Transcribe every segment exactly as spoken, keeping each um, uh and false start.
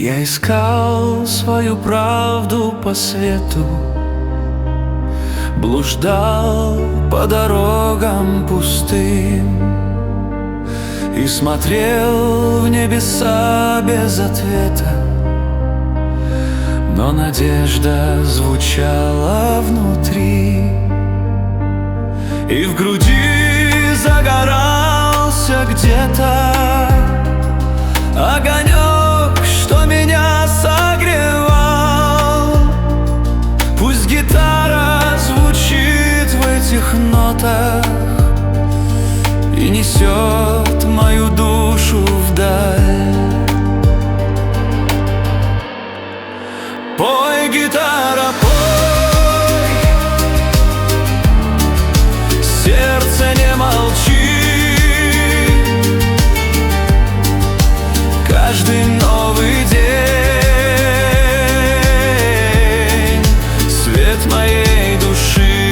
Я искал свою правду по свету, блуждал по дорогам пустым и смотрел в небеса без ответа. Но надежда звучала внутри, и в груди загорался где-то огонек, что меня согревал. Пусть гитара звучит в этих нотах и несет мою душу вдаль. Пой, гитара, пой, сердце, не молчи. Каждый новый день свет моей души.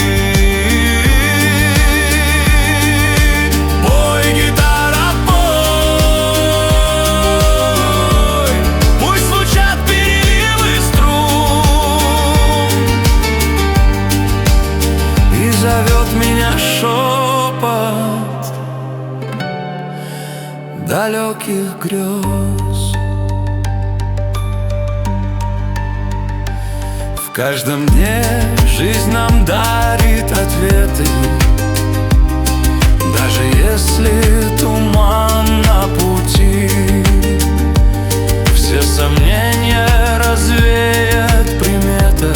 Пой, гитара, пой, пусть звучат переливы струн, и зовет меня шепот далеких грез. В каждом дне жизнь нам дарит ответы, даже если туман на пути. Все сомнения развеет примета,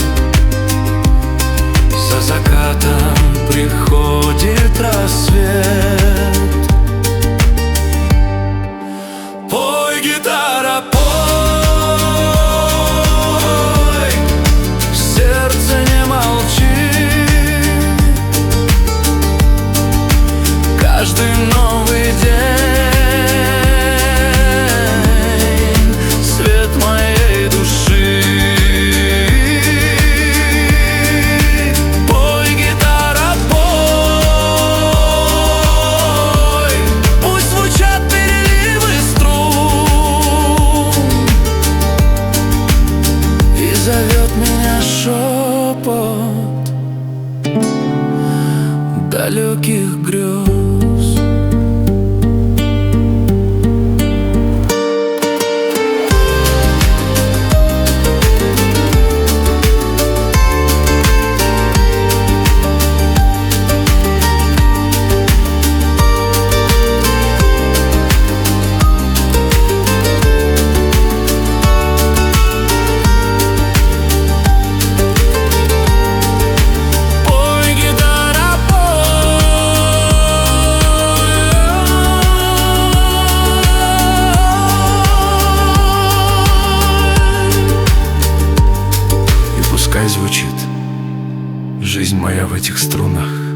за закатом приходит рассвет. Пой, гитара, пой, сердце, не молчи. Каждый новый день свет моей души. Пой, гитара, пой, пусть звучат переливы струн, и зовет меня шепот далеких грез. Звучит жизнь моя в этих струнах.